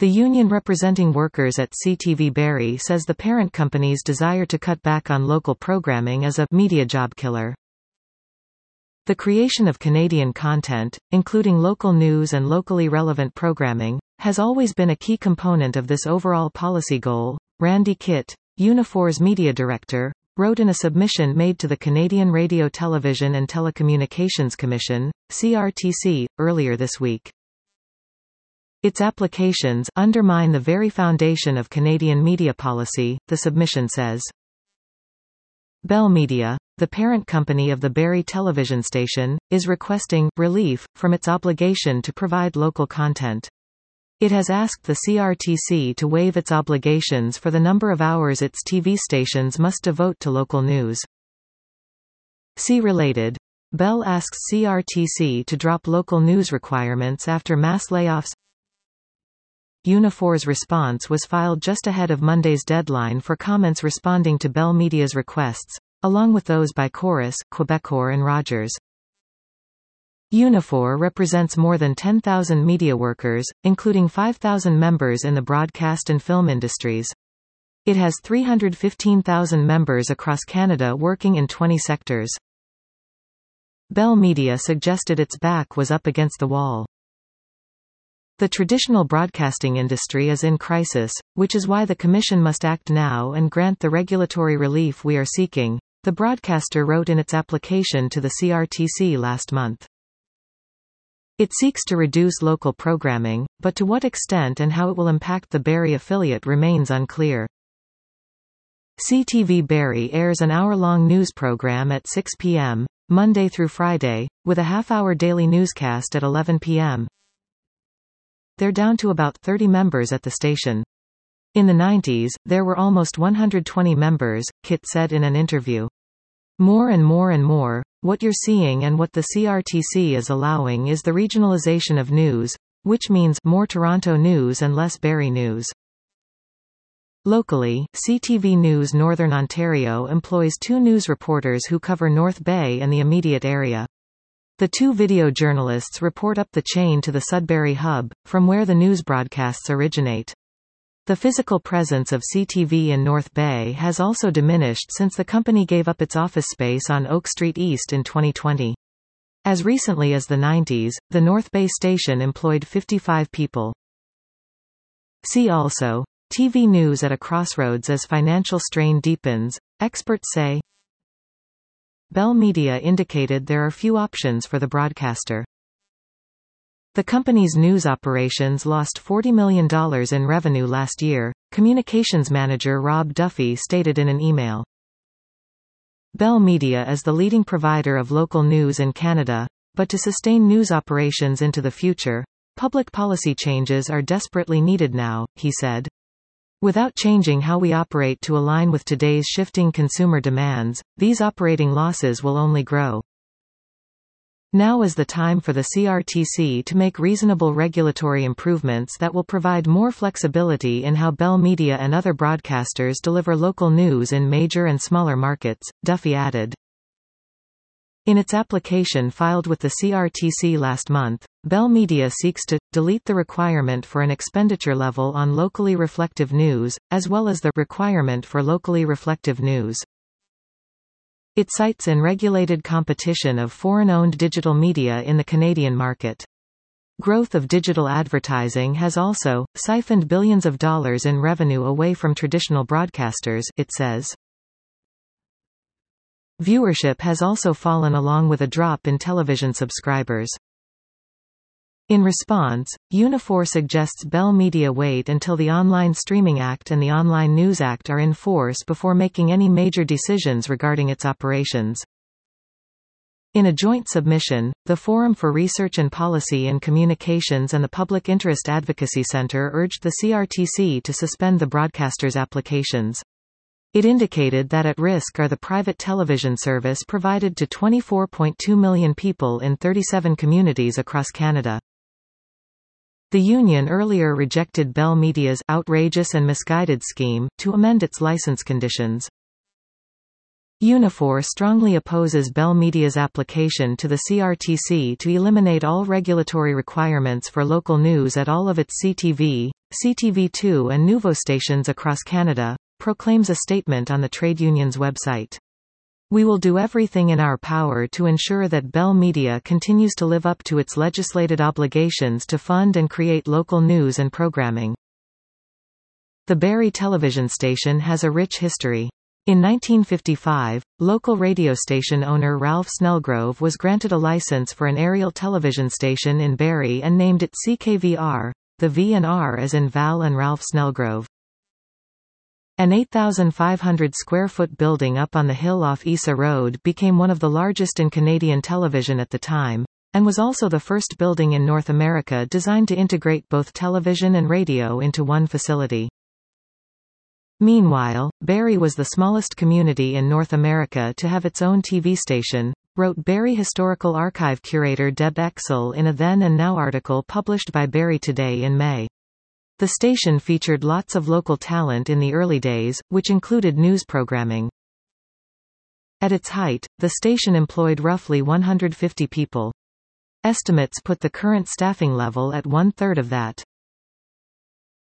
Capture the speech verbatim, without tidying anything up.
The union representing workers at C T V Barrie says the parent company's desire to cut back on local programming is a media job killer. The creation of Canadian content, including local news and locally relevant programming, has always been a key component of this overall policy goal, Randy Kitt, Unifor's media director, wrote in a submission made to the Canadian Radio Television and Telecommunications Commission, C R T C, earlier this week. Its applications undermine the very foundation of Canadian media policy, the submission says. Bell Media, the parent company of the Barrie television station, is requesting relief from its obligation to provide local content. It has asked the C R T C to waive its obligations for the number of hours its T V stations must devote to local news. See related. Bell asks C R T C to drop local news requirements after mass layoffs. Unifor's response was filed just ahead of Monday's deadline for comments responding to Bell Media's requests, along with those by Corus, Quebecor and Rogers. Unifor represents more than ten thousand media workers, including five thousand members in the broadcast and film industries. It has three hundred fifteen thousand members across Canada working in twenty sectors. Bell Media suggested its back was up against the wall. The traditional broadcasting industry is in crisis, which is why the Commission must act now and grant the regulatory relief we are seeking, the broadcaster wrote in its application to the C R T C last month. It seeks to reduce local programming, but to what extent and how it will impact the Barrie affiliate remains unclear. C T V Barrie airs an hour-long news program at six p m, Monday through Friday, with a half-hour daily newscast at eleven p m They're down to about thirty members at the station. In the nineties, there were almost one hundred twenty members, Kitt said in an interview. More and more and more, what you're seeing and what the C R T C is allowing is the regionalization of news, which means more Toronto news and less Barrie news. Locally, C T V News Northern Ontario employs two news reporters who cover North Bay and the immediate area. The two video journalists report up the chain to the Sudbury hub, from where the news broadcasts originate. The physical presence of C T V in North Bay has also diminished since the company gave up its office space on Oak Street East in twenty twenty. As recently as the nineties, the North Bay station employed fifty-five people. See also, T V news at a crossroads as financial strain deepens, experts say. Bell Media indicated there are few options for the broadcaster. The company's news operations lost forty million dollars in revenue last year, communications manager Rob Duffy stated in an email. Bell Media is the leading provider of local news in Canada, but to sustain news operations into the future, public policy changes are desperately needed now, he said. Without changing how we operate to align with today's shifting consumer demands, these operating losses will only grow. Now is the time for the C R T C to make reasonable regulatory improvements that will provide more flexibility in how Bell Media and other broadcasters deliver local news in major and smaller markets, Duffy added. In its application filed with the C R T C last month, Bell Media seeks to delete the requirement for an expenditure level on locally reflective news, as well as the requirement for locally reflective news. It cites unregulated competition of foreign-owned digital media in the Canadian market. Growth of digital advertising has also siphoned billions of dollars in revenue away from traditional broadcasters, it says. Viewership has also fallen along with a drop in television subscribers. In response, Unifor suggests Bell Media wait until the Online Streaming Act and the Online News Act are in force before making any major decisions regarding its operations. In a joint submission, the Forum for Research and Policy in Communications and the Public Interest Advocacy Centre urged the C R T C to suspend the broadcaster's applications. It indicated that at risk are the private television service provided to twenty-four point two million people in thirty-seven communities across Canada. The union earlier rejected Bell Media's outrageous and misguided scheme to amend its license conditions. Unifor strongly opposes Bell Media's application to the C R T C to eliminate all regulatory requirements for local news at all of its C T V, C T V two and Nouveau stations across Canada, proclaims a statement on the trade union's website. We will do everything in our power to ensure that Bell Media continues to live up to its legislated obligations to fund and create local news and programming. The Barrie television station has a rich history. In nineteen fifty-five, local radio station owner Ralph Snellgrove was granted a license for an aerial television station in Barrie and named it C K V R, the V and R as in Val and Ralph Snellgrove. An eight thousand five hundred square foot building up on the hill off Isa Road became one of the largest in Canadian television at the time, and was also the first building in North America designed to integrate both television and radio into one facility. Meanwhile, Barrie was the smallest community in North America to have its own T V station, wrote Barrie Historical Archive curator Deb Exel in a Then and Now article published by Barrie Today in May. The station featured lots of local talent in the early days, which included news programming. At its height, the station employed roughly one hundred fifty people. Estimates put the current staffing level at one-third of that.